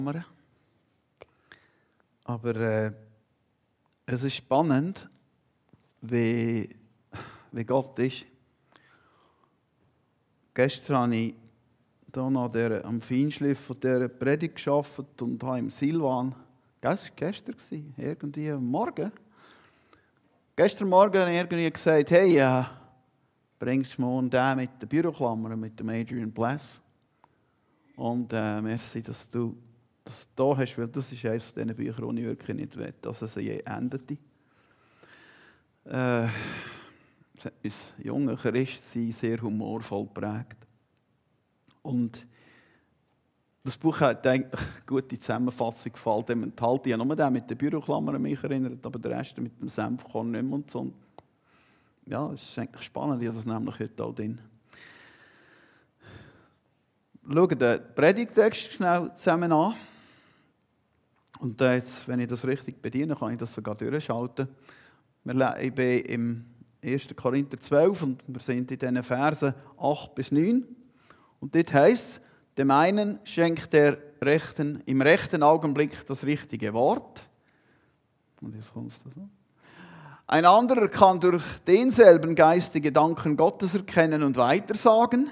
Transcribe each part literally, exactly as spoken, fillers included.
Aber äh, es ist spannend, wie, wie Gott ist. Gestern habe ich hier noch der, am Feinschliff von dieser Predigt gearbeitet und habe im Silvan, das war gestern, irgendwie am Morgen, gestern Morgen habe ich irgendwie gesagt, hey, äh, bringst du morgen den mit den Büroklammern, mit dem Adrian Bless. Und äh, merci, dass du das da hast, weil das ist eines von diesen Büchern, die ich wirklich nicht will, dass es je endete. Äh, es hat mein junger Christsein sehr humorvoll geprägt. Und das Buch hat eigentlich eine gute Zusammenfassung gefallen. Dem enthalten ja nur den mit den Büroklammern mich erinnert, aber der Rest mit dem Senfkorn nicht mehr und so. Ja, es ist eigentlich spannend, ich habe das nämlich heute auch drin. Schauen den Predigtext schnell zusammen an. Und jetzt, wenn ich das richtig bediene, kann ich das sogar durchschalten. Ich bin im ersten Korinther zwölf und wir sind in diesen Versen acht bis neun. Und dort heisst es, dem einen schenkt er rechten, im rechten Augenblick das richtige Wort. Und jetzt kommt es da so. Ein anderer kann durch denselben Geist die Gedanken Gottes erkennen und weitersagen.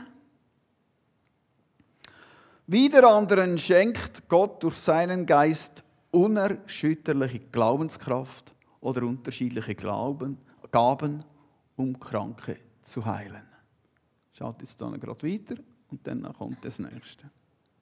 Wieder anderen schenkt Gott durch seinen Geist unerschütterliche Glaubenskraft oder unterschiedliche Glauben, Gaben, um Kranke zu heilen. Schaut jetzt dann gerade weiter und dann kommt das Nächste.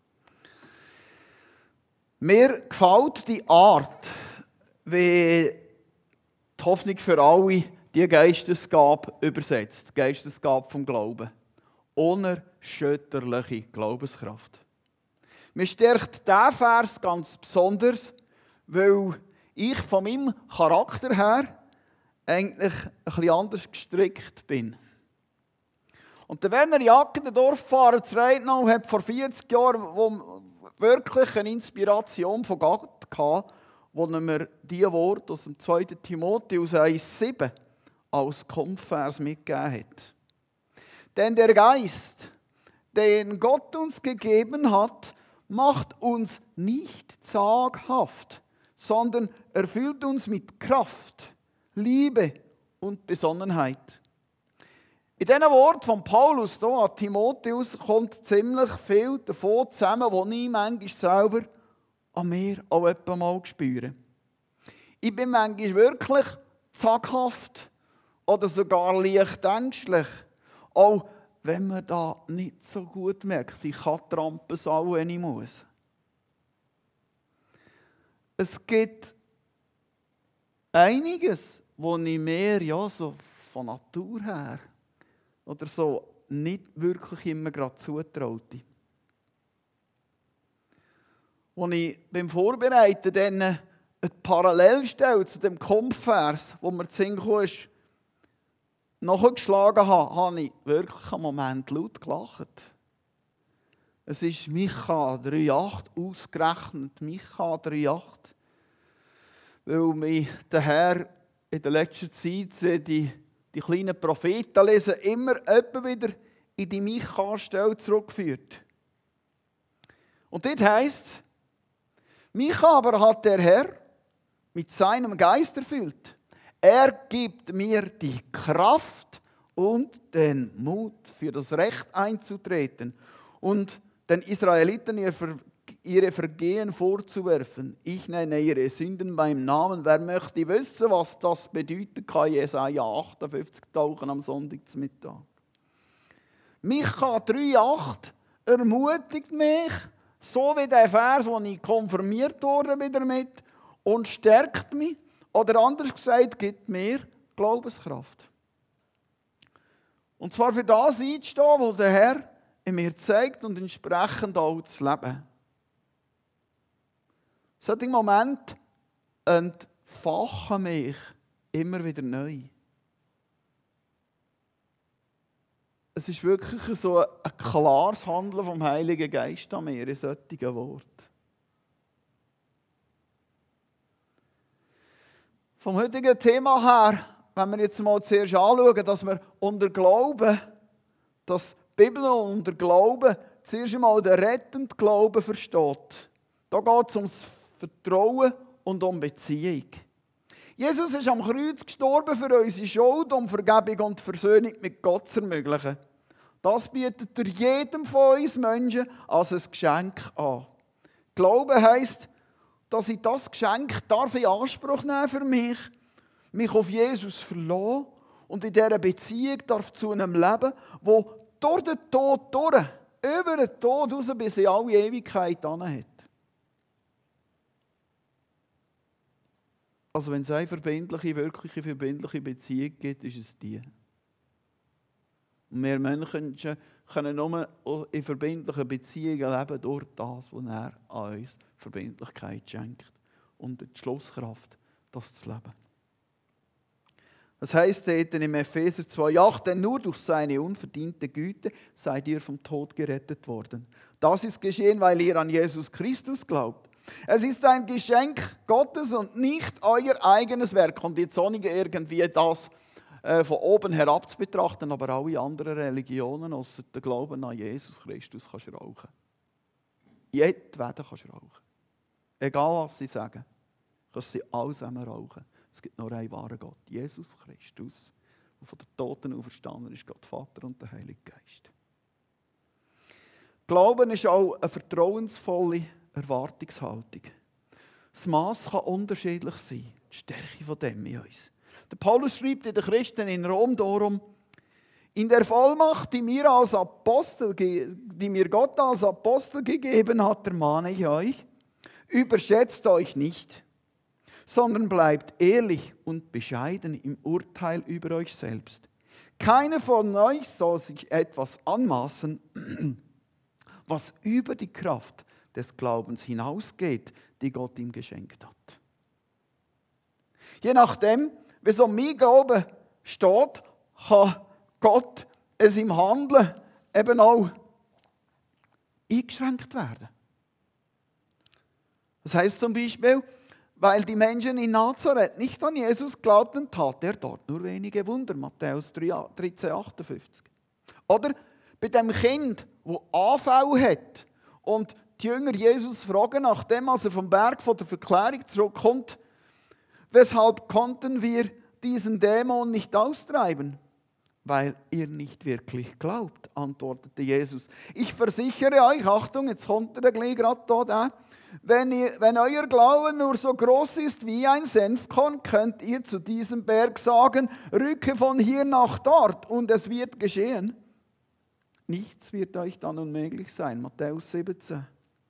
Mir gefällt die Art, wie die Hoffnung für alle die Geistesgabe übersetzt, die Geistesgabe vom Glauben. Unerschütterliche Glaubenskraft. Mir stärkt dieser Vers ganz besonders, weil ich von meinem Charakter her eigentlich ein bisschen anders gestrickt bin. Und der Werner Jacken, der Dorffahrer zu Reitnau, hat vor vierzig Jahren wirklich eine Inspiration von Gott gehabt, wo er mir diese Worte aus dem zweiten Timotheus eins sieben als Kompvers mitgegeben hat. Denn der Geist, den Gott uns gegeben hat, macht uns nicht zaghaft, sondern erfüllt uns mit Kraft, Liebe und Besonnenheit. In diesen Worten von Paulus hier an Timotheus kommt ziemlich viel davon zusammen, was ich manchmal selber an mir auch etwa mal spüre. Ich bin manchmal wirklich zaghaft oder sogar leicht ängstlich. Auch wenn man da nicht so gut merkt, ich kann trampen, so wenn ich muss. Es gibt einiges, was ich mir ja so von Natur her oder so nicht wirklich immer gerade zutraute. Als ich beim Vorbereiten dann eine Parallelstelle zu dem Kompvers, wo mir zu Sinn kam, ist, nachgeschlagen habe, habe ich wirklich einen Moment laut gelacht. Es ist Micha drei acht ausgerechnet, Micha drei acht, weil mich der Herr in der letzten Zeit die, die kleinen Propheten lesen, immer etwa wieder in die Micha-Stelle zurückführt. Und dort heisst es, Micha aber hat der Herr mit seinem Geist erfüllt. Er gibt mir die Kraft und den Mut, für das Recht einzutreten und den Israeliten ihre Vergehen vorzuwerfen. Ich nenne ihre Sünden beim Namen. Wer möchte wissen, was das bedeutet, kann Jesaja achtundfünfzig tauchen am Sonntagsmittag. Micha drei acht ermutigt mich, so wie der Vers, wo ich konfirmiert wurde bin damit, und stärkt mich. Oder anders gesagt, gibt mir Glaubenskraft. Und zwar für das einzustehen, was der Herr in mir zeigt und entsprechend auch zu leben. Solche Momente entfachen mich immer wieder neu. Es ist wirklich so ein klares Handeln vom Heiligen Geist an mir in solchen Worten. Vom heutigen Thema her, wenn wir jetzt mal zuerst anschauen, dass wir unter Glauben, dass die Bibel unter Glauben zuerst einmal den rettenden Glauben versteht. Da geht es ums Vertrauen und um Beziehung. Jesus ist am Kreuz gestorben für unsere Schuld, um Vergebung und Versöhnung mit Gott zu ermöglichen. Das bietet er jedem von uns Menschen als ein Geschenk an. Glaube heisst, dass ich das Geschenk darf in Anspruch nehmen für mich, mich auf Jesus verlassen und in dieser Beziehung darf zu einem Leben, wo durch den Tod durch, über den Tod raus bis in alle Ewigkeit hat. Also wenn es eine verbindliche, wirkliche verbindliche Beziehung gibt, ist es die. Und wir Menschen können nur in verbindlichen Beziehungen leben durch das, was er an uns Verbindlichkeit schenkt und die Schlusskraft, das zu leben. Das heisst dort in Epheser zwei acht, denn nur durch seine unverdiente Güte seid ihr vom Tod gerettet worden. Das ist geschehen, weil ihr an Jesus Christus glaubt. Es ist ein Geschenk Gottes und nicht euer eigenes Werk. Und jetzt auch nicht irgendwie das äh, von oben herab zu betrachten, aber alle anderen Religionen, außer der Glauben an Jesus Christus, kannst du rauchen. Jedweden kannst du rauchen. Egal was sie sagen, kannst sie alle zusammen rauchen. Es gibt nur einen wahren Gott, Jesus Christus, der von den Toten auferstanden ist, Gott Vater und der Heilige Geist. Glauben ist auch eine vertrauensvolle Erwartungshaltung. Das Maß kann unterschiedlich sein, die Stärke von dem in uns. Der Paulus schreibt in den Christen in Rom darum, in der Vollmacht, die mir, als Apostel, die mir Gott als Apostel gegeben hat, ermahne ich euch, überschätzt euch nicht, sondern bleibt ehrlich und bescheiden im Urteil über euch selbst. Keiner von euch soll sich etwas anmaßen, was über die Kraft des Glaubens hinausgeht, die Gott ihm geschenkt hat. Je nachdem, wie so mein Glaube steht, kann Gott es im Handeln eben auch eingeschränkt werden. Das heisst zum Beispiel, weil die Menschen in Nazareth nicht an Jesus glaubten, tat er dort nur wenige Wunder. Matthäus dreizehn achtundfünfzig. Oder bei dem Kind, das Anfälle hat und die Jünger Jesus fragen, nachdem als er vom Berg von der Verklärung zurückkommt, weshalb konnten wir diesen Dämon nicht austreiben? Weil ihr nicht wirklich glaubt, antwortete Jesus. Ich versichere euch, Achtung, jetzt kommt er gleich gerade da, wenn, ihr, wenn euer Glauben nur so groß ist wie ein Senfkorn, könnt ihr zu diesem Berg sagen, rücke von hier nach dort und es wird geschehen. Nichts wird euch dann unmöglich sein. Matthäus siebzehn.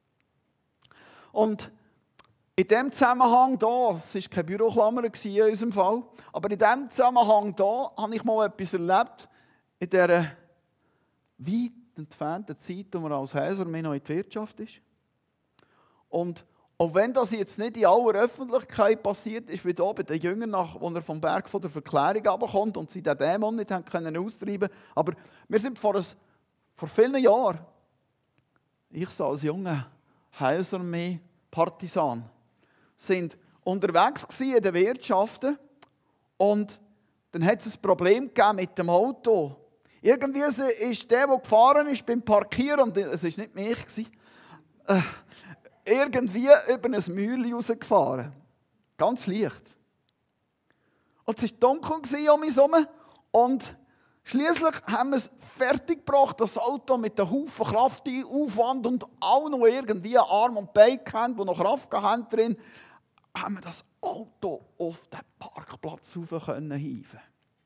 Und in dem Zusammenhang da, es war keine Büroklammer in unserem Fall, aber in dem Zusammenhang da habe ich mal etwas erlebt, in dieser weit entfernten Zeit, wo man als Häser mehr noch in die Wirtschaft ist. Und auch wenn das jetzt nicht in aller Öffentlichkeit passiert ist, wie hier bei den Jüngern, nach, als er vom Berg von der Verklärung runterkommt und sie den Dämon nicht haben können austreiben, aber wir sind vor, ein, vor vielen Jahren, ich so als junger Heilsarmee-Partisan, sind unterwegs in den Wirtschaften und dann hat es ein Problem gegeben mit dem Auto. Irgendwie ist der, der gefahren ist beim Parkieren, und es war nicht mich, äh, irgendwie über ein Mühle rausgefahren. Ganz leicht. Und es war dunkel um uns herum und schliesslich haben wir es fertiggebracht, das Auto mit einem Haufen Kraft, Aufwand und auch noch irgendwie Arm und Bein gehabt, die noch Kraft haben drin, haben wir das Auto auf den Parkplatz rauf können hieven.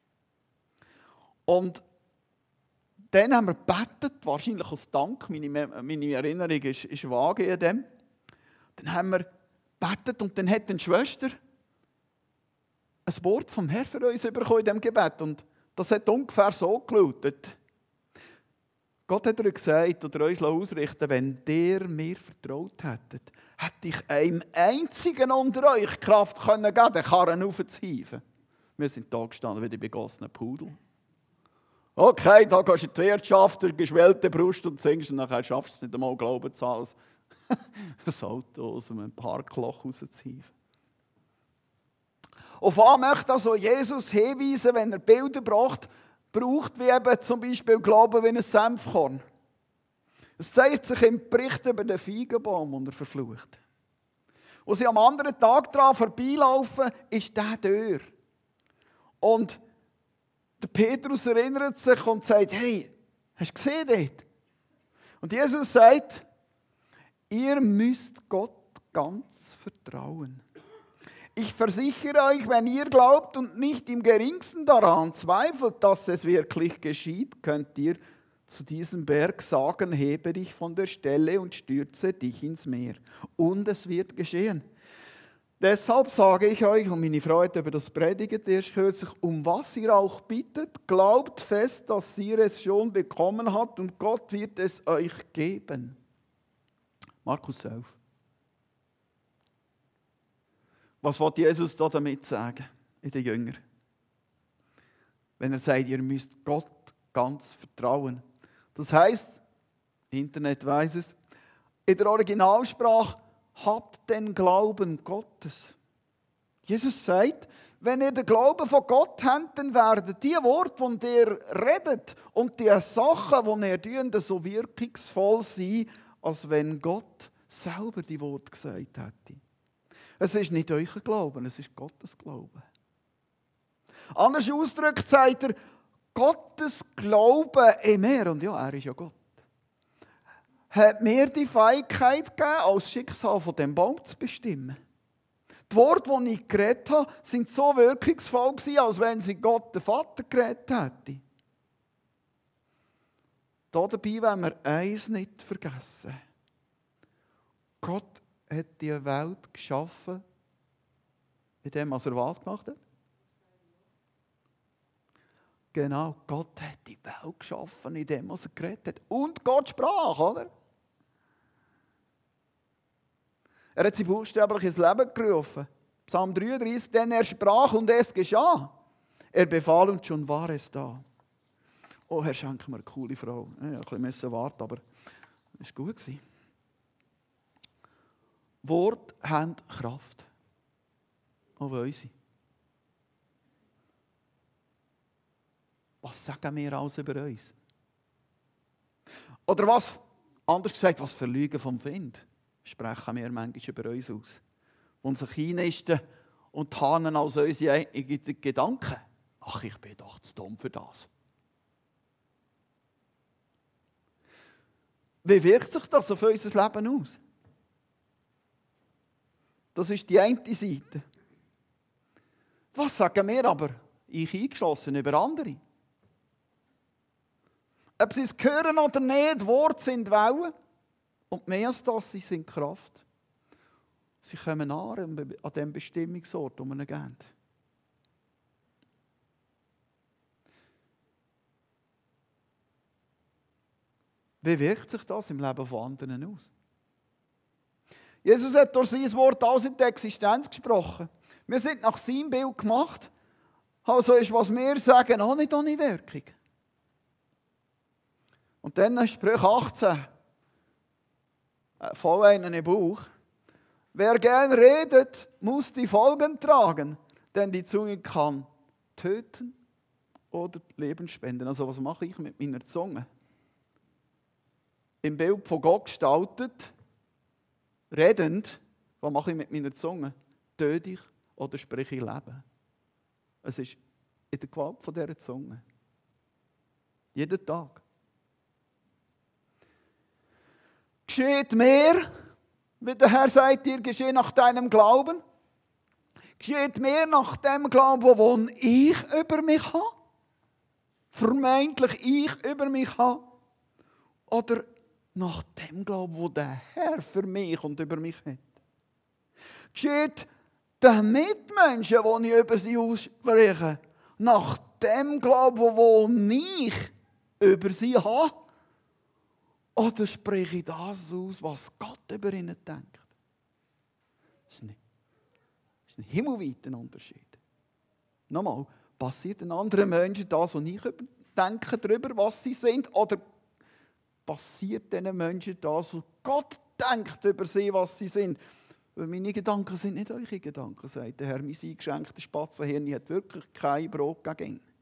Und dann haben wir gebetet, wahrscheinlich aus Dank, meine, meine Erinnerung ist, ist vage in dem. Dann haben wir gebetet und dann hat eine Schwester ein Wort vom Herrn für uns bekommen in diesem Gebet. Und das hat ungefähr so gelautet. Gott hat ihr gesagt oder uns ausrichten, wenn ihr mir vertraut hättet, hätte ich einem einzigen unter euch Kraft können geben, den Karren aufzuhieven. Wir sind da gestanden wie die begossenen Pudel. Okay, da gehst du in die Wirtschaft, durch geschwellte Brust und singst und nachher schaffst du es nicht einmal, Glauben zu haben, das Auto aus einem Parkloch rauszuhieven. Auf was möchte also Jesus hinweisen, wenn er Bilder braucht, braucht wie eben zum Beispiel Glauben wie ein Senfkorn. Es zeigt sich im Bericht über den Feigenbaum, den er verflucht. Als sie am anderen Tag daran vorbeilaufen, ist der Tür. Und der Petrus erinnert sich und sagt, hey, hast du gesehen dort? Und Jesus sagt, ihr müsst Gott ganz vertrauen. Ich versichere euch, wenn ihr glaubt und nicht im geringsten daran zweifelt, dass es wirklich geschieht, könnt ihr zu diesem Berg sagen, hebe dich von der Stelle und stürze dich ins Meer. Und es wird geschehen. Deshalb sage ich euch, und meine Freude über das Predigen erst kürzlich, um was ihr auch bittet, glaubt fest, dass ihr es schon bekommen habt und Gott wird es euch geben. Markus elf. Was will Jesus da damit sagen, in den Jüngern? Wenn er sagt, ihr müsst Gott ganz vertrauen. Das heisst, Internet weiss es, in der Originalsprache, habt den Glauben Gottes. Jesus sagt, wenn ihr den Glauben von Gott habt, dann werden die Worte, die ihr redet und die Sachen, die ihr tut, so wirkungsvoll sein, als wenn Gott selber die Worte gesagt hätte. Es ist nicht euer Glauben, es ist Gottes Glauben. Anders ausgedrückt sagt er, Gottes Glauben in mir, und ja, er ist ja Gott, hat mir die Fähigkeit gegeben, als Schicksal von dem Baum zu bestimmen. Die Worte, die ich geredet habe, sind so wirkungsvoll gewesen, als wenn sie Gott, den Vater, geredet hätte. Dabei wollen wir eins nicht vergessen. Gott hat die Welt geschaffen, indem er was gemacht hat? Genau, Gott hat die Welt geschaffen, indem er geredet hat. Und Gott sprach, oder? Er hat sie buchstäblich ins Leben gerufen. Psalm dreiunddreißig, denn er sprach und es geschah. Er befahl und schon war es da. Oh, Herr, schenk mir eine coole Frau. Ich musste ein bisschen warten, aber es war gut. Worte haben Kraft. Auch unsere. Was sagen wir alles über uns? Oder was, anders gesagt, was für Lügen vom Wind sprechen wir manchmal über uns aus? Unser Chinisten und tarnen als unsere eigenen Gedanken. Ach, ich bin doch zu dumm für das. Wie wirkt sich das auf unser Leben aus? Das ist die eine Seite. Was sagen wir aber, ich eingeschlossen, über andere? Ob sie es hören oder nicht, Worte sind Wellen. Und mehr als das, sie sind Kraft. Sie kommen nah an dem Bestimmungsort, wo wir ihnen gehen. Wie wirkt sich das im Leben von anderen aus? Jesus hat durch sein Wort alles in die Existenz gesprochen. Wir sind nach seinem Bild gemacht. Also ist, was wir sagen, auch nicht ohne Wirkung. Und dann Sprüche achtzehn. Voll einen im Buch. Wer gern redet, muss die Folgen tragen, denn die Zunge kann töten oder Leben spenden. Also was mache ich mit meiner Zunge? Im Bild von Gott gestaltet, redend, was mache ich mit meiner Zunge? Töte ich oder spreche ich Leben? Es ist in der Gewalt von dieser Zunge. Jeden Tag. Geschieht mehr, wie der Herr sagt, dir geschieht nach deinem Glauben. Geschieht mehr nach dem Glauben, den ich über mich habe. Vermeintlich ich über mich habe. Oder nach dem Glauben, den der Herr für mich und über mich hat. Geschieht den Mitmenschen, die ich über sie ausspreche, nach dem Glauben, den ich über sie habe. Oder spreche ich das aus, was Gott über ihnen denkt? Das ist ein, das ist ein himmelweiter Unterschied. Nochmal, passiert den anderen Menschen das, was ich denke darüber, was sie sind? Oder passiert diesen Menschen das, was Gott denkt über sie, was sie sind? Weil meine Gedanken sind nicht eure Gedanken, sagt der Herr. Mein eingeschränkter Spatzenhirn hat wirklich kein Brot gegen ihn.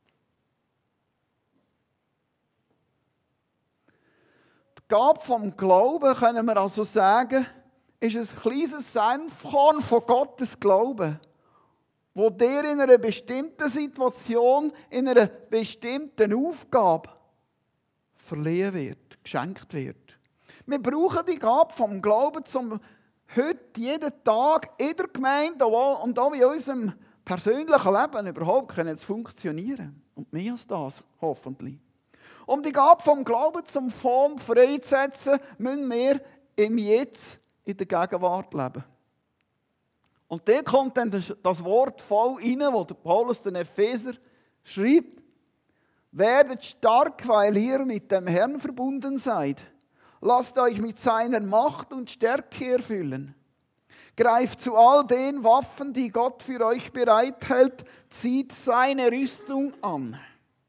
Die Gabe vom Glauben, können wir also sagen, ist ein kleines Senfkorn von Gottes Glauben, wo dir in einer bestimmten Situation, in einer bestimmten Aufgabe verliehen wird, geschenkt wird. Wir brauchen die Gabe vom Glauben, um heute jeden Tag in der Gemeinde und auch in unserem persönlichen Leben überhaupt zu funktionieren. Und mehr als das, hoffentlich. Um die Gabe vom Glauben zum Form freizusetzen, müssen wir im Jetzt in der Gegenwart leben. Und da kommt dann das Wort voll rein, wo der Paulus den Epheser schreibt: Werdet stark, weil ihr mit dem Herrn verbunden seid. Lasst euch mit seiner Macht und Stärke erfüllen. Greift zu all den Waffen, die Gott für euch bereithält, zieht seine Rüstung an.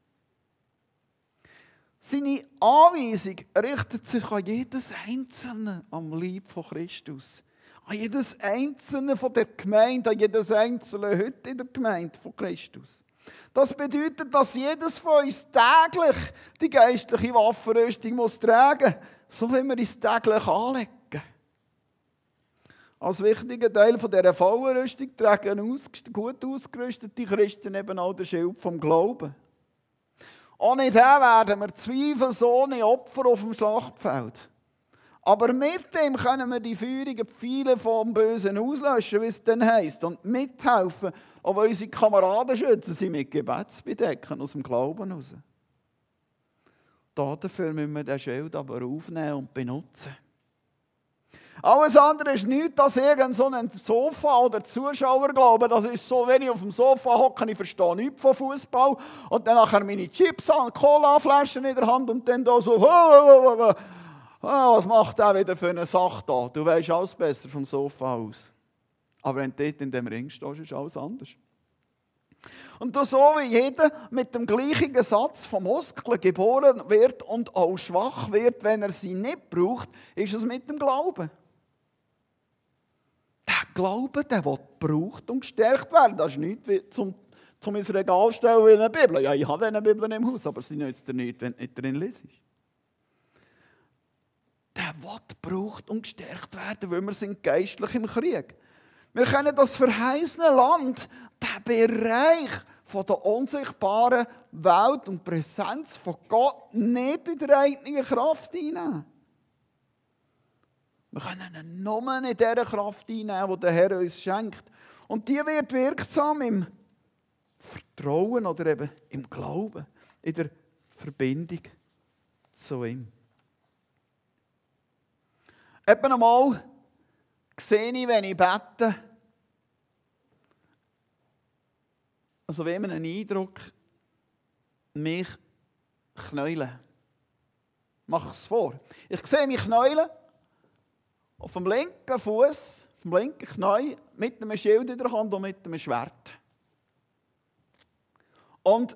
Seine Anweisung richtet sich an jedes Einzelne am Leib von Christus. An jedes Einzelne von der Gemeinde, an jedes Einzelne heute in der Gemeinde von Christus. Das bedeutet, dass jedes von uns täglich die geistliche Waffenrüstung muss tragen muss, so wie wir uns täglich anlegen. Als wichtiger Teil dieser Vollenrüstung tragen gut ausgerüstete Christen eben auch den Schild vom Glauben. Ohne den werden wir zweifelsohne Opfer auf dem Schlachtfeld. Aber mit dem können wir die feurigen Pfeile vom Bösen auslöschen, wie es dann heisst, und mithelfen, aber unsere Kameraden schützen sie mit Gebetsbedecken aus dem Glauben heraus. Dafür müssen wir den Schild aber aufnehmen und benutzen. Alles andere ist nichts als irgend so ein Sofa oder Zuschauerglaube. Das ist so, wenn ich auf dem Sofa hocke, ich verstehe nichts von Fußball und dann nachher meine Chips an, Cola-Flaschen in der Hand und dann da so, oh, oh, oh, oh. Oh, was macht der wieder für eine Sache da? Du weisst alles besser vom Sofa aus. Aber wenn du dort in dem Ring stehst, ist alles anders. Und so wie jeder mit dem gleichen Satz von Muskeln geboren wird und auch schwach wird, wenn er sie nicht braucht, ist es mit dem Glauben. Der Glaube, der wird gebraucht und gestärkt werden. Das ist nichts wie zum, zum ins Regal stellen wie eine Bibel. Ja, ich habe eine Bibel im Haus, aber sie nützt dir nichts, wenn du nicht drin liest. Der wird gebraucht und gestärkt werden, weil wir sind geistlich im Krieg. Wir können das verheißene Land, den Bereich von der unsichtbaren Welt und Präsenz von Gott nicht in der eigenen Kraft einnehmen. Wir können ihn nur in dieser Kraft einnehmen, die der Herr uns schenkt. Und die wird wirksam im Vertrauen oder eben im Glauben, in der Verbindung zu ihm. Eben einmal sehe ich, wenn ich bete, also wie man einen Eindruck, mich knäulen. Mache ich es vor. Ich sehe mich knäulen auf dem linken Fuß, auf dem linken Knie, mit einem Schild in der Hand und mit einem Schwert. Und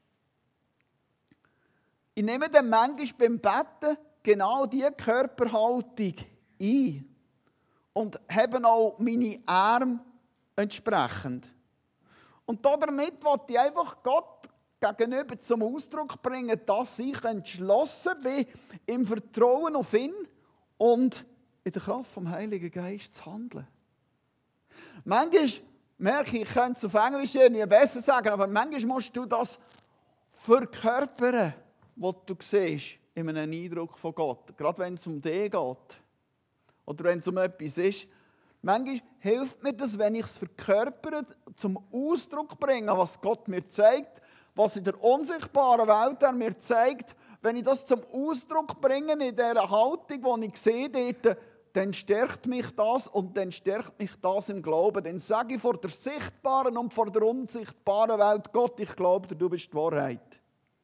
ich nehme dann manchmal beim Beten genau diese Körperhaltung ein und habe auch meine Arme entsprechend. Und damit wollte ich einfach Gott gegenüber zum Ausdruck bringen, dass ich entschlossen bin, im Vertrauen auf ihn und in der Kraft vom Heiligen Geist zu handeln. Manchmal merke ich, ich könnte es auf Englisch nie besser sagen, aber manchmal musst du das verkörpern, was du siehst, in einem Eindruck von Gott. Gerade wenn es um dich geht oder wenn es um etwas ist. Manchmal hilft mir das, wenn ich es verkörpere, zum Ausdruck bringe, was Gott mir zeigt, was in der unsichtbaren Welt er mir zeigt. Wenn ich das zum Ausdruck bringe in dieser Haltung, die ich sehe, dort, dann stärkt mich das und dann stärkt mich das im Glauben. Dann sage ich vor der sichtbaren und vor der unsichtbaren Welt, Gott, ich glaube dir, du bist die Wahrheit.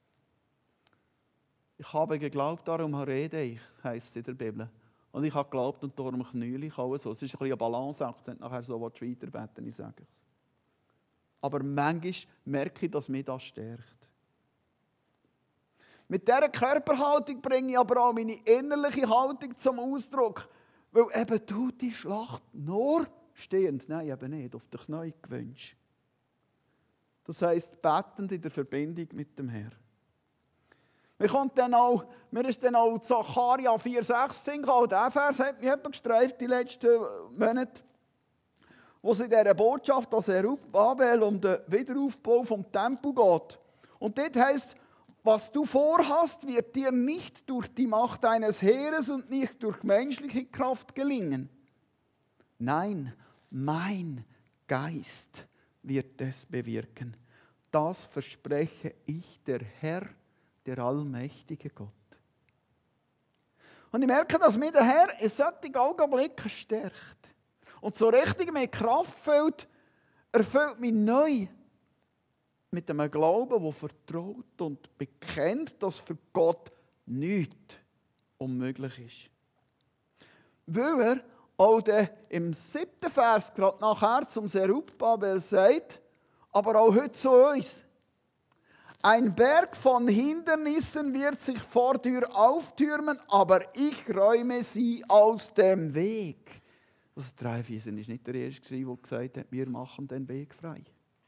Ich habe geglaubt, darum rede ich, heisst es in der Bibel. Und ich habe geglaubt und darum knühle ich auch so. Es ist ein bisschen ein Balanceakt, wenn du nachher so weiterbeten, ich sage es. Aber manchmal merke ich, dass mich das stärkt. Mit dieser Körperhaltung bringe ich aber auch meine innerliche Haltung zum Ausdruck. Weil eben du die Schlacht nur stehend, nein, eben nicht, auf den Knien gewünscht. Das heisst, betend in der Verbindung mit dem Herrn. Mir, kommt dann auch, mir ist dann auch Zacharia vier sechzehn gekommen. Der Vers hat mich etwa gestreift die letzten Monate, wo es in dieser Botschaft an Zerubabel um den Wiederaufbau vom Tempel geht. Und dort heisst, was du vorhast, wird dir nicht durch die Macht eines Heeres und nicht durch menschliche Kraft gelingen. Nein, mein Geist wird es bewirken. Das verspreche ich, der Herr, der allmächtige Gott. Und ich merke, dass mir der Herr in solchen Augenblicken stärkt. Und so richtig mit Kraft füllt, erfüllt mich neu mit einem Glauben, der vertraut und bekennt, dass für Gott nichts unmöglich ist. Weil er auch im siebten Vers gerade nachher zum Zerubabel sagt, aber auch heute zu uns. Ein Berg von Hindernissen wird sich vor dir auftürmen, aber ich räume sie aus dem Weg. Also Dreifiesen war nicht der Erste, der gesagt hat, wir machen den Weg frei.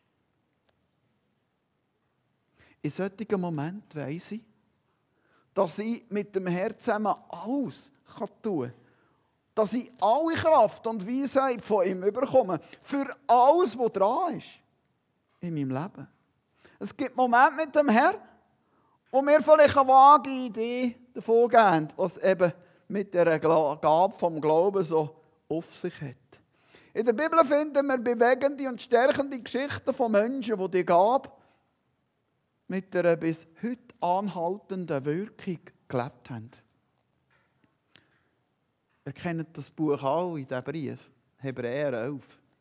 In solchen Momenten weiss ich, dass ich mit dem Herrn zusammen alles tun kann. Dass ich alle Kraft und Weisheit von ihm bekomme. Für alles, was dran ist in meinem Leben. Es gibt Momente mit dem Herrn, wo wir vielleicht eine vage Idee davon geben, was eben mit der Gabe vom Glauben so auf sich hat. In der Bibel finden wir bewegende und stärkende Geschichten von Menschen, die die Gabe mit einer bis heute anhaltenden Wirkung gelebt haben. Ihr kennt das Buch auch in diesem Brief, Hebräer elf.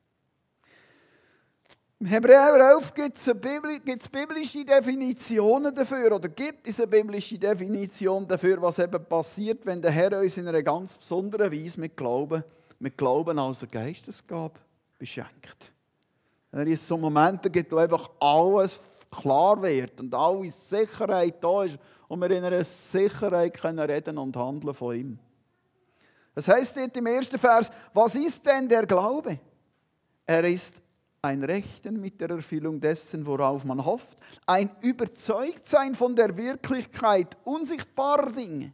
Im Hebräer elf gibt es biblische Definitionen dafür, oder gibt es eine biblische Definition dafür, was eben passiert, wenn der Herr uns in einer ganz besonderen Weise mit Glauben, mit Glauben als eine Geistesgabe beschenkt. Wenn es so Momente gibt, wo einfach alles klar wird und alle Sicherheit da ist und wir in einer Sicherheit können reden und handeln von ihm. Das heißt dort im ersten Vers, was ist denn der Glaube? Er ist ein Rechnen mit der Erfüllung dessen, worauf man hofft, ein Überzeugtsein von der Wirklichkeit unsichtbarer Dinge.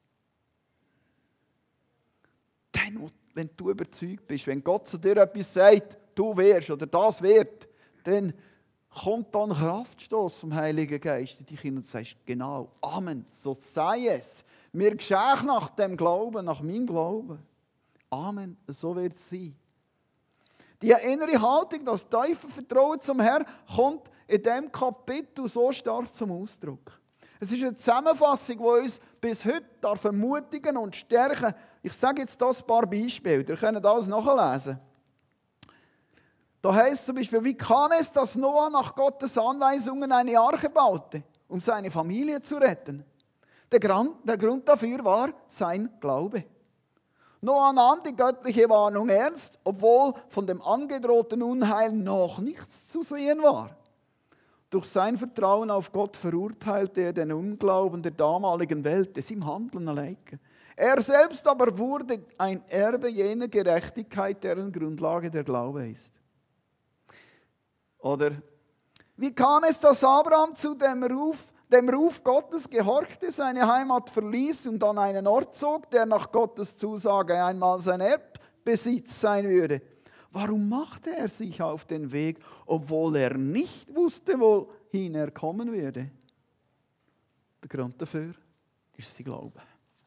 Denn wenn du überzeugt bist, wenn Gott zu dir etwas sagt, du wirst oder das wird, dann kommt dann Kraftstoß vom Heiligen Geist in dich hin und du sagst, genau, Amen, so sei es. Mir geschieht nach dem Glauben, nach meinem Glauben. Amen, so wird es sein. Die innere Haltung, das tiefe Vertrauen zum Herrn, kommt in diesem Kapitel so stark zum Ausdruck. Es ist eine Zusammenfassung, die uns bis heute darf ermutigen und stärken. Ich sage jetzt hier ein paar Beispiele, ihr könnt alles nachlesen. Da heißt zum Beispiel, wie kann es, dass Noah nach Gottes Anweisungen eine Arche baute, um seine Familie zu retten? Der Grund dafür war sein Glaube. Noah nahm die göttliche Warnung ernst, obwohl von dem angedrohten Unheil noch nichts zu sehen war. Durch sein Vertrauen auf Gott verurteilte er den Unglauben der damaligen Welt, des im Handeln allein. Er selbst aber wurde ein Erbe jener Gerechtigkeit, deren Grundlage der Glaube ist. Oder, wie kann es, dass Abraham zu dem Ruf, dem Ruf Gottes gehorchte, seine Heimat verließ und an einen Ort zog, der nach Gottes Zusage einmal sein Erbbesitz sein würde? Warum machte er sich auf den Weg, obwohl er nicht wusste, wohin er kommen würde? Der Grund dafür ist sein Glaube.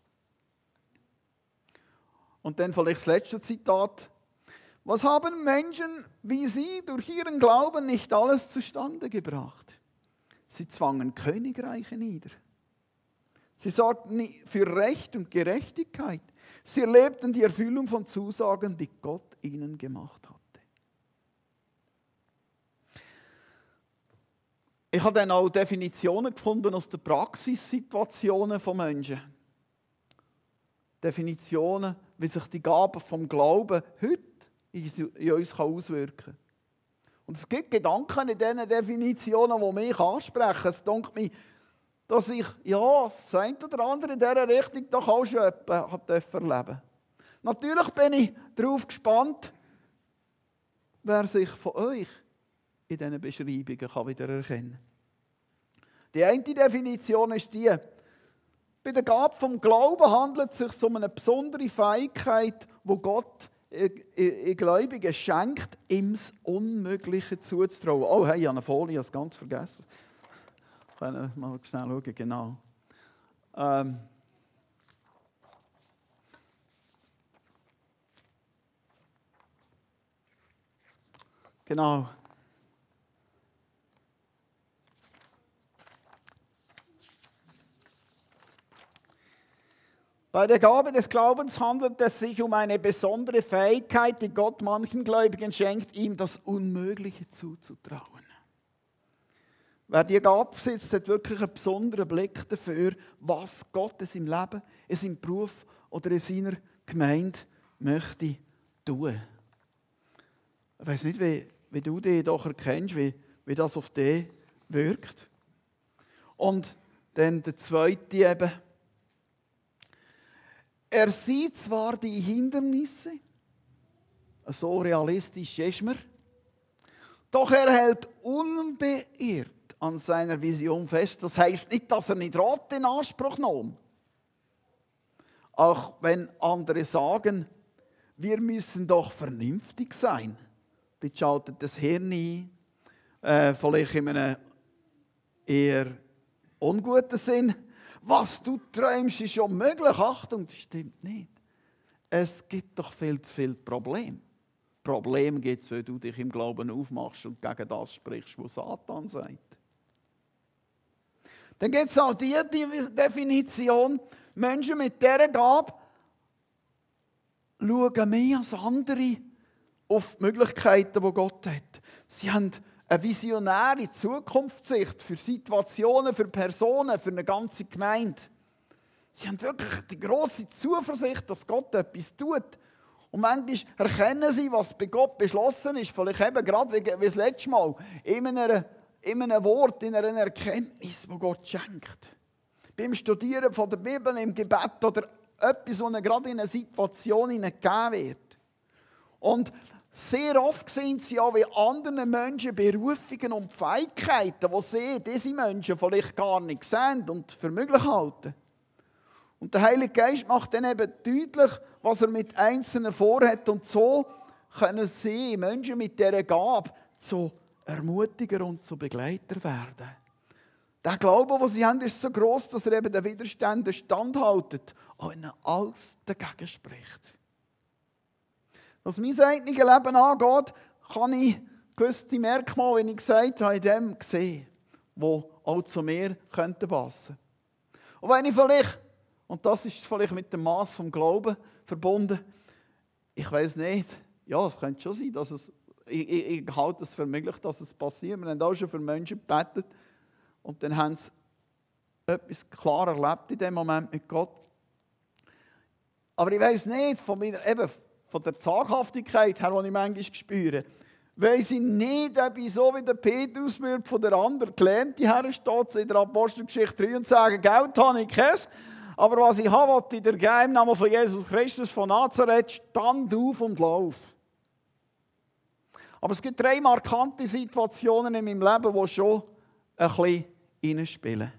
Und dann vielleicht das letzte Zitat. Was haben Menschen wie sie durch ihren Glauben nicht alles zustande gebracht? Sie zwangen Königreiche nieder. Sie sorgten für Recht und Gerechtigkeit. Sie erlebten die Erfüllung von Zusagen, die Gott ihnen gemacht hatte. Ich habe dann auch Definitionen gefunden aus den Praxissituationen von Menschen. Definitionen, wie sich die Gabe vom Glauben heute in uns auswirken kann. Und es gibt Gedanken in diesen Definitionen, die mich ansprechen. Es denkt mir, dass ich ja, das eine oder andere in dieser Richtung doch auch schon etwas erleben durfte. Natürlich bin ich darauf gespannt, wer sich von euch in diesen Beschreibungen wieder erkennen kann. Die eine Definition ist die, Bei der Gabe vom Glauben handelt es sich um eine besondere Fähigkeit, die Gott in Gläubigen schenkt, ihm das Unmögliche zuzutrauen. Oh, hey, ich habe eine Folie, ich habe es ganz vergessen. Können wir mal schnell schauen, genau. Ähm. Genau. Bei der Gabe des Glaubens handelt es sich um eine besondere Fähigkeit, die Gott manchen Gläubigen schenkt, ihm das Unmögliche zuzutrauen. Wer die Gabe besitzt, hat wirklich einen besonderen Blick dafür, was Gott in seinem Leben, in seinem Beruf oder in seiner Gemeinde möchte tun. Ich weiss nicht, wie, wie du dich doch erkennst, wie, wie das auf dich wirkt. Und dann der zweite eben. Er sieht zwar die Hindernisse, so realistisch ist man, doch er hält unbeirrt an seiner Vision fest. Das heisst nicht, dass er nicht Rat in Anspruch nahm. Auch wenn andere sagen, wir müssen doch vernünftig sein. Dort schaltet das Hirn ein, äh, vielleicht in einem eher unguten Sinn. Was du träumst, ist unmöglich. Achtung, das stimmt nicht. Es gibt doch viel zu viele Probleme. Probleme gibt es, wenn du dich im Glauben aufmachst und gegen das sprichst, was Satan sagt. Dann gibt es auch die Definition, Menschen mit dieser Gabe schauen mehr als andere auf die Möglichkeiten, die Gott hat. Sie haben eine visionäre Zukunftssicht für Situationen, für Personen, für eine ganze Gemeinde. Sie haben wirklich die grosse Zuversicht, dass Gott etwas tut. Und manchmal erkennen sie, was bei Gott beschlossen ist, vielleicht eben gerade wie, wie das letzte Mal, in einem, in einem Wort, in einer Erkenntnis, die Gott schenkt. Beim Studieren von der Bibel, im Gebet oder etwas, das gerade in eine Situation gegeben wird. Und sehr oft sehen sie auch, wie andere Menschen Berufungen und Fähigkeiten, die sie, diese Menschen vielleicht gar nicht sehen und für möglich halten. Und der Heilige Geist macht dann eben deutlich, was er mit Einzelnen vorhat. Und so können sie, Menschen mit dieser Gabe, zu Ermutiger und zu Begleiter werden. Der Glaube, den sie haben, ist so gross, dass er eben den Widerständen standhaltet und ihnen alles dagegen spricht. Was mein eigenes Leben angeht, kann ich gewisse Merkmale, wie ich gesagt habe, in dem sehen, die auch zu mir passen könnten. Und wenn ich vielleicht, und das ist vielleicht mit dem Maß vom Glauben verbunden, ich weiß nicht, ja, es könnte schon sein, dass es, ich, ich, ich halte es für möglich, dass es passiert. Wir haben auch schon für Menschen gebetet und dann haben sie etwas klar erlebt in dem Moment mit Gott. Aber ich weiß nicht, von meiner, eben, von der Zaghaftigkeit her, die ich manchmal spüre, weiss ich nicht, ob ich so wie der Petrus würde von der anderen Gelähmte hersteht in der Apostelgeschichte drei und sagen, Geld habe ich keins, aber was ich habe, will ich dir geben, im Namen von Jesus Christus von Nazareth, stand auf und lauf. Aber es gibt drei markante Situationen in meinem Leben, die schon ein bisschen reinspielen.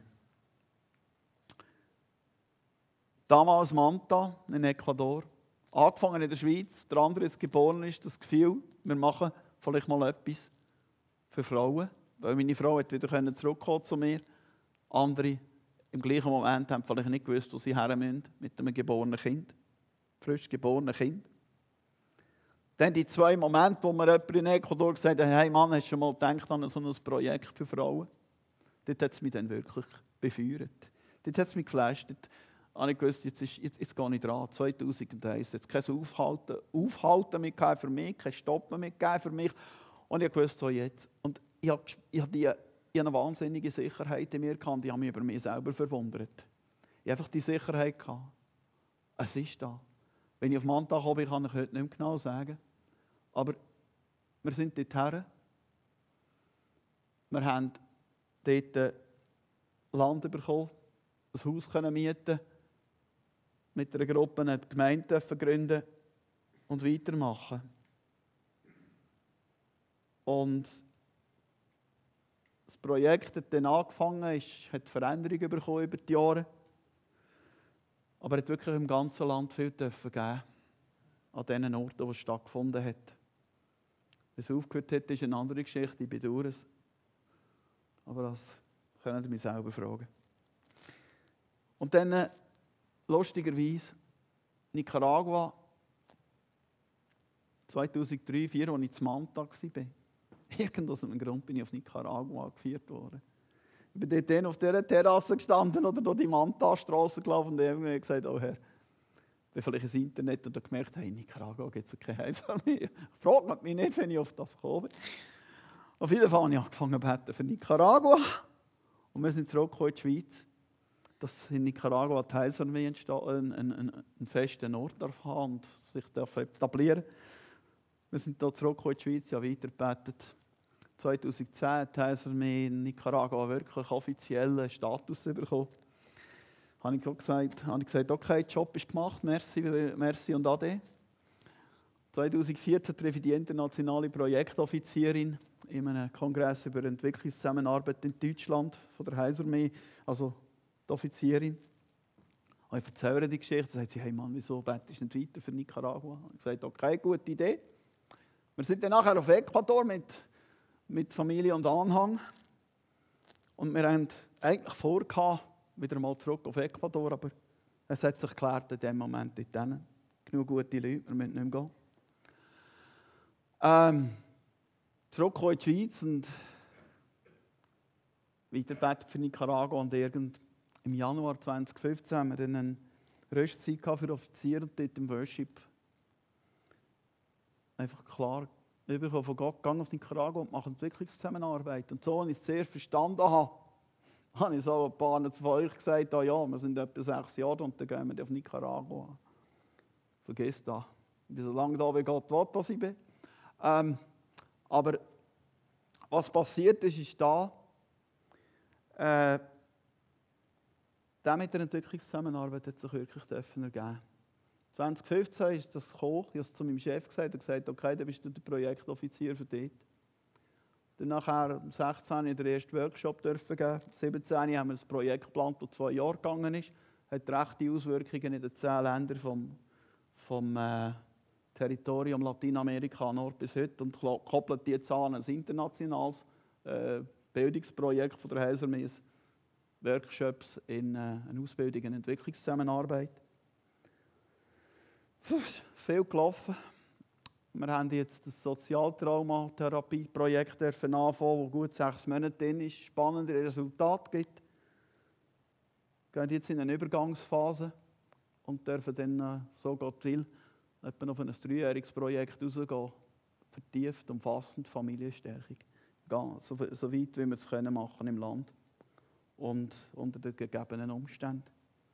Damals Manta in Ecuador. Angefangen in der Schweiz, der andere jetzt geboren ist, das Gefühl, wir machen vielleicht mal etwas für Frauen. Weil meine Frau hat wieder zurückkommen zu mir. Andere im gleichen Moment haben vielleicht nicht gewusst, wo sie her müssen mit einem geborenen Kind. Frisch geborenen Kind. Dann die zwei Momente, wo mir jemand in Ecuador gesagt hat, hey Mann, hast du schon mal gedacht an so ein Projekt für Frauen? Dort hat es mich dann wirklich befeuert. Dort hat es mich geflasht. Und ich wusste, jetzt, ist, jetzt, jetzt gehe ich dran, zweitausendeins, jetzt kein Aufhalten, Aufhalten mitgegeben für mich, kein Stoppen mitgegeben für mich. Und ich wusste so jetzt. Und ich habe, ich habe die, ich habe eine wahnsinnige Sicherheit in mir gehabt, die habe mich über mich selber verwundert. Ich habe einfach die Sicherheit gehabt. Es ist da. Wenn ich auf Manta komme, kann ich heute nicht mehr genau sagen. Aber wir sind dort her. Wir haben dort Land bekommen, ein Haus können mieten, mit einer Gruppe eine Gemeinde gründen und weitermachen. Und das Projekt hat dann angefangen, ist, hat Veränderungen bekommen über die Jahre. Aber es hat wirklich im ganzen Land viel dürfen geben, an den Orten, wo es stattgefunden hat. Wie es aufgehört hat, ist eine andere Geschichte, ich bedauere es. Aber das könnt ihr mich selber fragen. Und dann, lustigerweise, Nicaragua, zweitausenddrei, zweitausendvier, als ich in Manta war, irgend aus einem Grund bin ich auf Nicaragua geführt worden. Ich bin dort dann auf dieser Terrasse gestanden oder durch die Manta-Strasse gelaufen und irgendwie gesagt, oh Herr, ich bin vielleicht ins Internet und habe gemerkt, hey, in Nicaragua gibt es keine Heilsarmee. Fragt mich nicht, wenn ich auf das komme. Auf jeden Fall habe ich angefangen zu beten für Nicaragua. Und wir sind zurückgekommen in die Schweiz, dass in Nicaragua die Heilsarmee einen, einen, einen festen Ort darf haben und sich darf etablieren. Wir sind hier zurückgekommen in die Schweiz, ja weiter gebetet. zweitausendzehn hat die Heilsarmee in Nicaragua wirklich offiziellen Status bekommen. Habe ich gesagt, habe ich gesagt, okay, der Job ist gemacht, merci, merci und ade. zweitausendvierzehn treffe ich die internationale Projektoffizierin in einem Kongress über Entwicklungszusammenarbeit in Deutschland von der Heilsarmee, also die Offizierin. Und ich erzähle die Geschichte, dann sagt sie, hey Mann, wieso betest du nicht weiter für Nicaragua? Ich habe gesagt, okay, gute Idee. Wir sind dann nachher auf Ecuador mit, mit Familie und Anhang und wir haben eigentlich vorgehabt, wieder mal zurück auf Ecuador, aber es hat sich geklärt in dem Moment dort hinten. Genug gute Leute, wir müssen nicht mehr gehen. Ähm, zurückgekommen in die Schweiz und weitergebetet für Nicaragua und irgend im Januar zweitausendfünfzehn haben wir dann eine Röstzeit für Offiziere und dort im Worship einfach klar überkommen von Gott, gegangen auf Nicaragua und machen Entwicklungszusammenarbeit. Und so, als ich es zuerst verstanden habe, habe ich so ein paar von euch gesagt, oh ja, wir sind etwa sechs Jahre und dann gehen wir auf Nicaragua. Vergiss das. Ich bin so lange da, wie Gott will, dass ich bin. Ähm, aber was passiert ist, ist da, äh, der mit der Entwicklungszusammenarbeit hat sich wirklich ergeben. zweitausendfünfzehn ist das gekommen, ich habe es zu meinem Chef gesagt, er hat gesagt, okay, dann bist du der Projektoffizier für dort. Dann nachher, im sechzehn den ersten Workshop dürfen geben. siebzehn haben wir ein Projekt geplant, das zwei Jahre gegangen ist. Hat rechte Auswirkungen in den zehn Ländern vom, vom äh, Territorium Lateinamerika Nord bis heute und koppelt die jetzt an ein internationales äh, Bildungsprojekt von der Heilsarmee, Workshops in äh, eine Ausbildung in Entwicklungszusammenarbeit. Puh, viel gelaufen. Wir haben jetzt das Sozialtraumatherapieprojekt anfangen, das gut sechs Monate drin ist, spannende Resultate gibt. Wir gehen jetzt in eine Übergangsphase und dürfen dann, so Gott will, etwa auf ein dreijähriges Projekt rausgehen. Vertieft, umfassend, Familienstärkung. So, so weit, wie wir es können machen im Land und unter den gegebenen Umständen.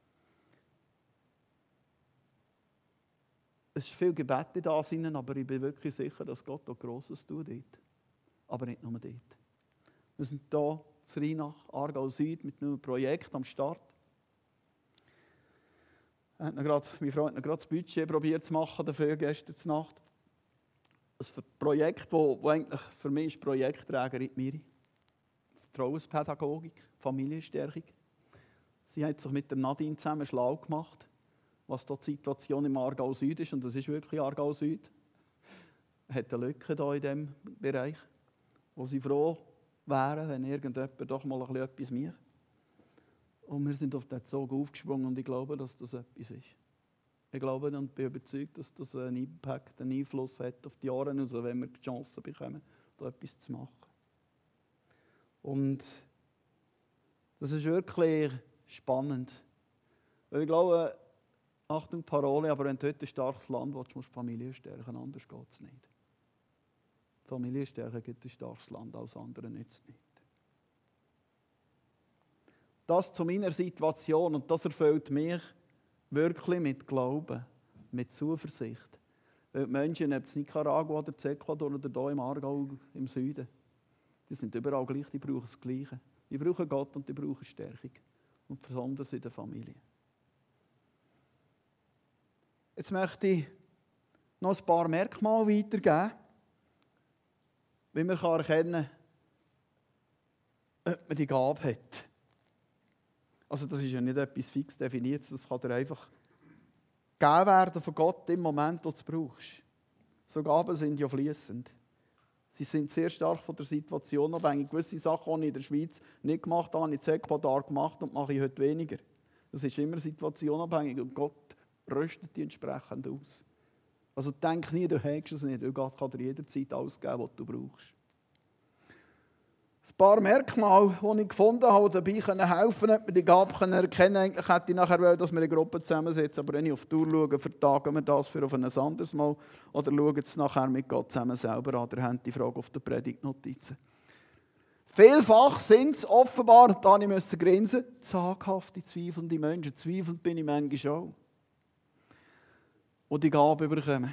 Es ist viel Gebet in das hinein, aber ich bin wirklich sicher, dass Gott auch Grosses tut dort. Aber nicht nur dort. Wir sind hier in Rheinach, Aargau Süd, mit einem Projekt am Start. Grad, meine Frau hat noch gerade das Budget probiert zu machen dafür gestern Nacht. Ein Projekt, das eigentlich für mich ist Projektträgerin Miri. Vertrauenspädagogik, Familienstärkung. Sie hat sich mit der Nadine zusammen schlau gemacht, was da die Situation im Aargau Süd ist. Und das ist wirklich Aargau Süd. Es hat eine Lücke hier in diesem Bereich, wo sie froh wären, wenn irgendjemand doch mal ein bisschen etwas macht. Und wir sind auf den Zug aufgesprungen und ich glaube, dass das etwas ist. Ich glaube und bin überzeugt, dass das einen Impact, einen Einfluss hat auf die Jahre hinaus, wenn wir die Chance bekommen, da etwas zu machen. Und das ist wirklich spannend. Weil ich glaube, Achtung, Parole, aber wenn du heute ein starkes Land willst, musst du Familie stärken, anders geht es nicht. Familie stärken gibt ein starkes Land, alles andere nützt nicht. Das zu meiner Situation und das erfüllt mich wirklich mit Glauben, mit Zuversicht. Weil die Menschen, ob es Nicaragua oder Ecuador oder hier im Aargau im Süden, die sind überall gleich, die brauchen das Gleiche. Die brauchen Gott und die brauchen Stärkung. Und besonders in der Familie. Jetzt möchte ich noch ein paar Merkmale weitergeben, wie man erkennen kann, ob man die Gabe hat. Also das ist ja nicht etwas fix Definiertes, das kann dir einfach gegeben werden von Gott im Moment, wo du es brauchst. So Gaben sind ja fließend. Sie sind sehr stark von der Situation abhängig. Gewisse Sachen, die ich in der Schweiz nicht gemacht habe, habe ich in Ecuador gemacht und mache ich heute weniger. Das ist immer situationabhängig und Gott rüstet die entsprechend aus. Also denk nie, du hättest es nicht, weil Gott kann dir jederzeit alles geben, was du brauchst. Ein paar Merkmale, die ich gefunden habe, dabei helfen, hat mir die Gabe erkennen. Eigentlich hätte ich nachher wollen, dass wir in Gruppen zusammensitzen, aber wenn ich auf die Tour schaue, vertagen wir das für auf ein anderes Mal oder schauen es nachher mit Gott zusammen selber an. Der hat die Frage auf der Predigtnotizen. Vielfach sind es offenbar, und da musste ich grinsen, zaghafte, zweifelnde Menschen. Zweifelnd bin ich manchmal auch, die die Gabe bekommen.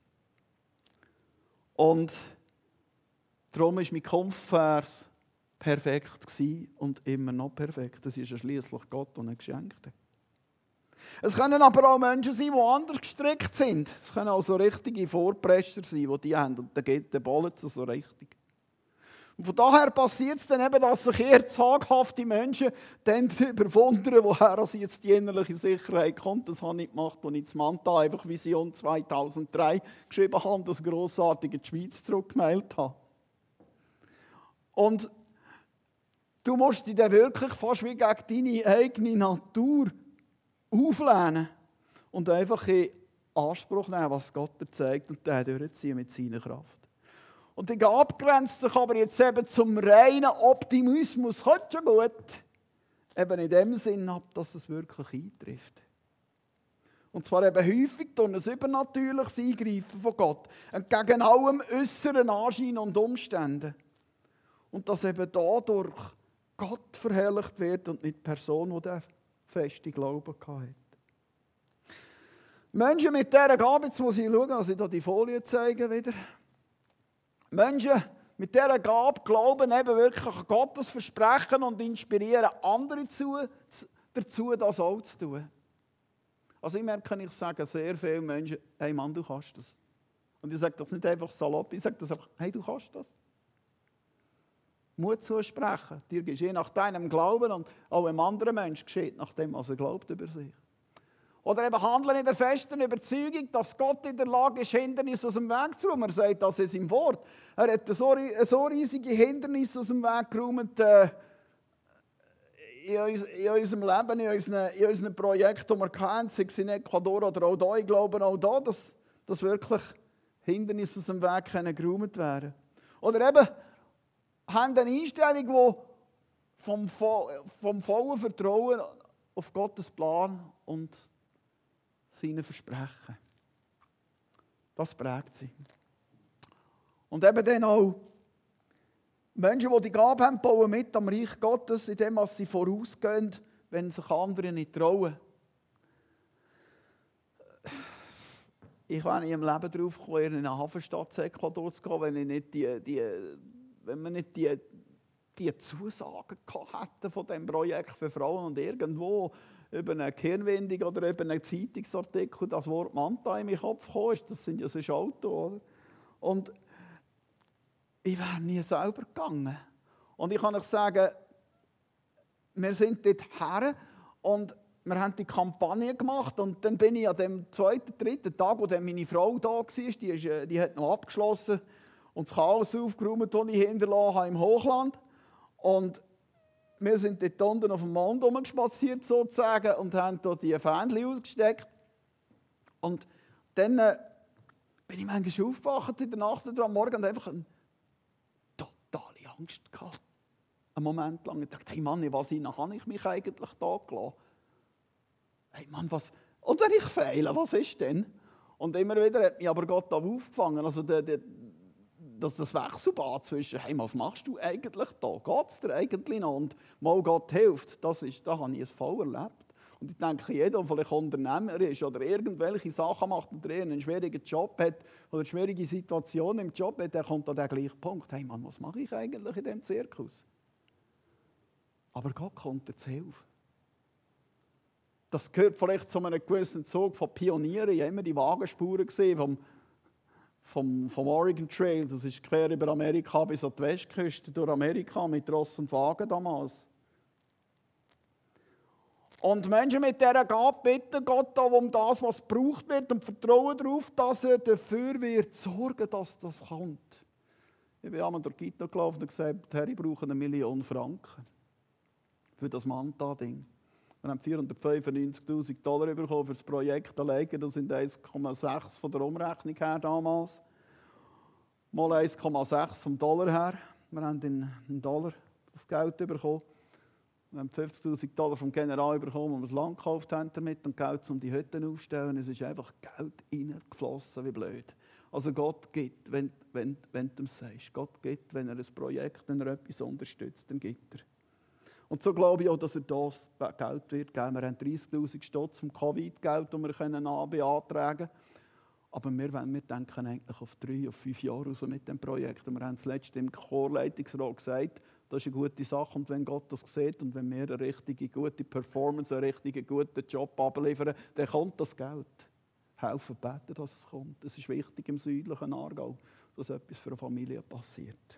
Und darum ist mein Kampfvers perfekt gewesen und immer noch perfekt. Das ist ja schliesslich Gott, der ihn geschenkt hat. Es können aber auch Menschen sein, die anders gestrickt sind. Es können auch so richtige Vorpresser sein, die die haben. Und dann geht der Ball so richtig. Und von daher passiert es dann eben, dass sich eher zaghafte Menschen dann darüber wundern, woher sie jetzt die innerliche Sicherheit kommt. Das habe ich gemacht, als ich zu Manta einfach Vision zweitausenddrei geschrieben habe, das grossartige die Schweiz zurückgemeldet habe. Und du musst dich dann wirklich fast wie gegen deine eigene Natur auflehnen und einfach in Anspruch nehmen, was Gott dir zeigt und dann durchziehen mit seiner Kraft. Und die Gabe grenzt sich aber jetzt eben zum reinen Optimismus. Kommt schon gut. Eben in dem Sinn ab, dass es wirklich eintrifft. Und zwar eben häufig durch ein übernatürliches Eingreifen von Gott. Entgegen allem äußeren Anschein und Umständen. Und dass eben dadurch Gott verherrlicht wird und nicht die Person, die den festen Glauben hatte. Menschen mit dieser Gabe, jetzt muss ich schauen, dass ich da die Folie zeige wieder. Menschen mit dieser Gabe glauben eben wirklich an Gottes Versprechen und inspirieren andere dazu, dazu, das auch zu tun. Also ich merke, ich sage sehr viele Menschen, hey Mann, du kannst das. Und ich sage das nicht einfach salopp, ich sage das einfach, hey, du kannst das. Mut zusprechen. Dir geschieht nach deinem Glauben und auch einem anderen Menschen geschieht nach dem, was er glaubt über sich. Oder eben handeln in der festen Überzeugung, dass Gott in der Lage ist, Hindernisse aus dem Weg zu räumen. Er sagt das in seinem Wort. Er hat so, so riesige Hindernisse aus dem Weg geräumt äh, in, in unserem Leben, in unseren, in unseren Projekten, die wir kennen, sei es in Ecuador oder auch da. Ich glaube auch da, dass, dass wirklich Hindernisse aus dem Weg geräumt werden. Oder eben haben eine Einstellung, die vom, vom vollen Vertrauen auf Gottes Plan und seine Versprechen. Das prägt sie. Und eben dann auch Menschen, die die Gabe haben, bauen mit am Reich Gottes, indem sie vorausgehen, wenn sich andere nicht trauen. Ich wäre nie im Leben darauf gekommen, in eine Hafenstadt Ecuador zu gehen, wenn ich nicht die, die, wenn wir nicht die, die Zusagen gehabt hätten von diesem Projekt für Frauen und irgendwo über eine Gehirnwindung oder über einen Zeitungsartikel das Wort Manta in meinen Kopf gekommen ist. Das sind ja so Autos, oder? Und ich wäre nie selber gegangen. Und ich kann euch sagen, wir sind dort her und wir haben die Kampagne gemacht und dann bin ich an dem zweiten, dritten Tag, wo dann meine Frau da war, die, ist, die hat noch abgeschlossen und das Chaos aufgeräumt, das ich hinterlassen habe im Hochland. Und wir sind dort unten auf dem Mond rumgespaziert sozusagen und haben dort die Fähnchen ausgesteckt. Und dann äh, bin ich manchmal aufgewacht in der Nacht oder am Morgen und einfach eine totale Angst gehabt. Einen Moment lang. Ich dachte, hey Mann, was habe ich mich eigentlich da gelassen? Hey Mann, was... Und wenn ich fehle, was ist denn? Und immer wieder hat mich aber Gott aufgefangen. Also der, der, das, das Wechselbad zwischen, hey, was machst du eigentlich da? Geht es dir eigentlich noch? Und mal Gott hilft, das ist, da habe ich es voll erlebt. Und ich denke, jeder, der vielleicht Unternehmer ist oder irgendwelche Sachen macht oder einen schwierigen Job hat oder eine schwierige Situation im Job hat, der kommt an den gleichen Punkt. Hey Mann, was mache ich eigentlich in diesem Zirkus? Aber Gott kommt dir zu helfen. Das gehört vielleicht zu einem gewissen Zug von Pionieren. Ich habe immer die Wagenspuren gesehen vom, vom, vom Oregon Trail. Das ist quer über Amerika bis an die Westküste durch Amerika mit Ross und Wagen damals. Und Menschen mit dieser Gabe bitten Gott auch um das, was gebraucht wird und vertrauen darauf, dass er dafür wird sorgen, dass das kommt. Ich bin einmal durch Gito gelaufen und gesagt, Herr, ich brauche eine Million Franken für das Manta-Ding. Wir haben vierhundertfünfundneunzigtausend Dollar bekommen für das Projekt alleine. Das sind eins Komma sechs von der Umrechnung her damals. Mal eins Komma sechs vom Dollar her. Wir haben in Dollar das Geld bekommen. Wir haben fünfzigtausend Dollar vom General bekommen, wo wir das Land gekauft haben damit und Geld, um die Hütten aufzustellen. Es ist einfach Geld reingeflossen, wie blöd. Also Gott gibt, wenn, wenn, wenn du ihm sagst. Gott gibt, wenn er ein Projekt, wenn er etwas unterstützt, dann gibt er. Und so glaube ich auch, dass er das Geld wird geben. Wir haben dreissigtausend Stutz vom Covid-Geld, das wir können beantragen können. Aber wir, wir denken eigentlich auf drei, auf fünf Jahre raus mit dem Projekt. Und wir haben es letztens im Chorleitungsrat gesagt, das ist eine gute Sache. Und wenn Gott das sieht und wenn wir eine richtige, gute Performance, einen richtigen, guten Job abliefern, dann kommt das Geld. Helfen, beten, dass es kommt. Es ist wichtig im südlichen Aargau, dass etwas für eine Familie passiert.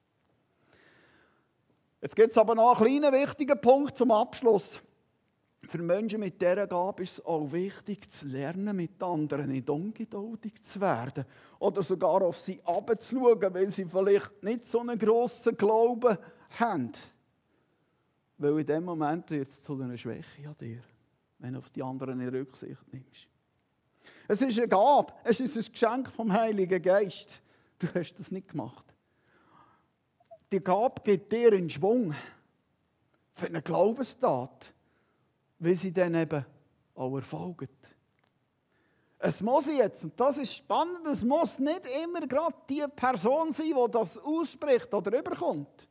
Jetzt gibt es aber noch einen kleinen wichtigen Punkt zum Abschluss. Für Menschen mit dieser Gabe ist es auch wichtig, zu lernen, mit anderen nicht ungeduldig zu werden. Oder sogar auf sie herabzuschauen, weil sie vielleicht nicht so einen grossen Glauben haben. Weil in dem Moment wird es zu einer Schwäche an dir, wenn du auf die anderen in Rücksicht nimmst. Es ist eine Gabe, es ist ein Geschenk vom Heiligen Geist. Du hast das nicht gemacht. Die Gabe gibt dir einen Schwung für eine Glaubenstat, weil sie dann eben auch erfolgt. Es muss jetzt, und das ist spannend, es muss nicht immer gerade die Person sein, die das ausspricht oder überkommt.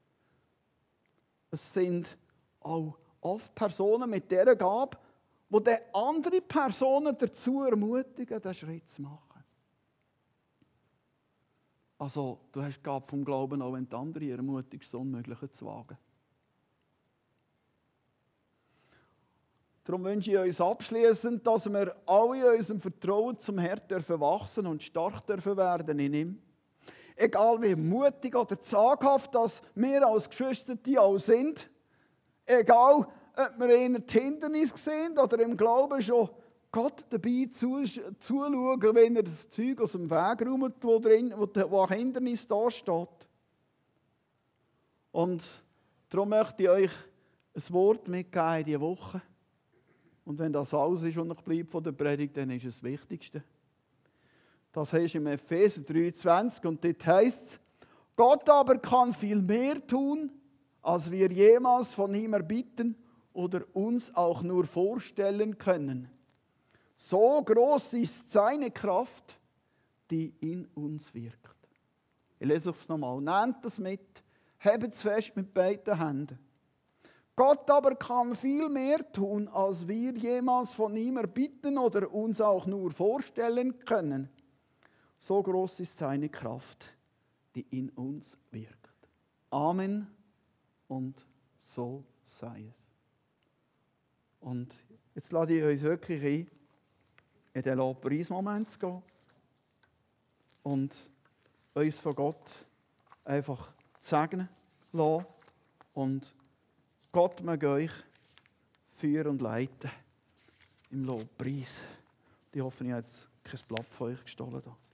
Es sind auch oft Personen mit dieser Gabe, die dann andere Personen dazu ermutigen, diesen Schritt zu machen. Also, du hast die Gabe vom Glauben, auch wenn die andere ermutigst, das Unmögliche zu wagen. Darum wünsche ich uns abschließend, dass wir alle in unserem Vertrauen zum Herrn dürfen wachsen und stark dürfen werden in ihm. Egal wie mutig oder zaghaft dass wir als Geschwister auch sind, egal ob wir eher die Hindernisse sehen oder im Glauben schon Gott dabei zuschauen, wenn er das Zeug aus dem Weg räumt, wo, drin, wo ein Hindernis da steht. Und darum möchte ich euch ein Wort mitgeben in diese Woche. Und wenn das alles ist und noch bleibt von der Predigt, dann ist es das Wichtigste. Das heißt im Epheser drei zwanzig und dort heißt es, Gott aber kann viel mehr tun, als wir jemals von ihm erbitten oder uns auch nur vorstellen können. So groß ist seine Kraft, die in uns wirkt. Ich lese es nochmal. Nehmt das mit, hebt es fest mit beiden Händen. Gott aber kann viel mehr tun, als wir jemals von ihm erbitten oder uns auch nur vorstellen können. So groß ist seine Kraft, die in uns wirkt. Amen und so sei es. Und jetzt lade ich euch wirklich ein, in den Lobpreismoment zu gehen und uns von Gott einfach zu segnen lassen. Und Gott möge euch führen und leiten im Lobpreis. Ich hoffe, ich habe jetzt kein Blatt von euch gestohlen.